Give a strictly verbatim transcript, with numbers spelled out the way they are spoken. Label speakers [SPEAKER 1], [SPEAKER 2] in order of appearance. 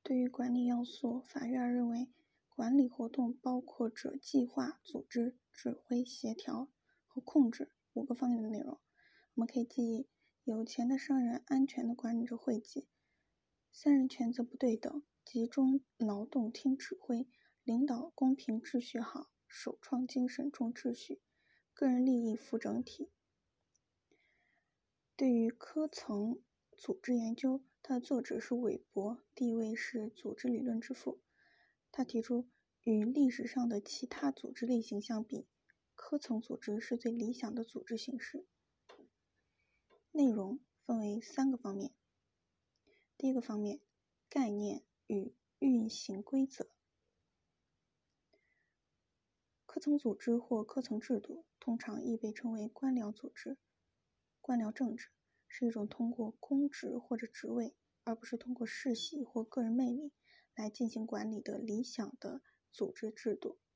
[SPEAKER 1] 对于管理要素，法院认为，管理活动包括着计划、组织、指挥、协调和控制五个方面的内容。我们可以记忆，有钱的商人安全地管理着会计，三人权责不对等，集中劳动听指挥，领导公平秩序好，首创精神重秩序，个人利益负整体。对于科层组织研究，它的作者是韦伯，地位是组织理论之父。他提出，与历史上的其他组织类型相比，科层组织是最理想的组织形式。内容分为三个方面。第一个方面，概念与运行规则。科层组织或科层制度通常亦被称为官僚组织。官僚政治是一种通过公职或者职位，而不是通过世袭或个人魅力来进行管理的理想的组织制度。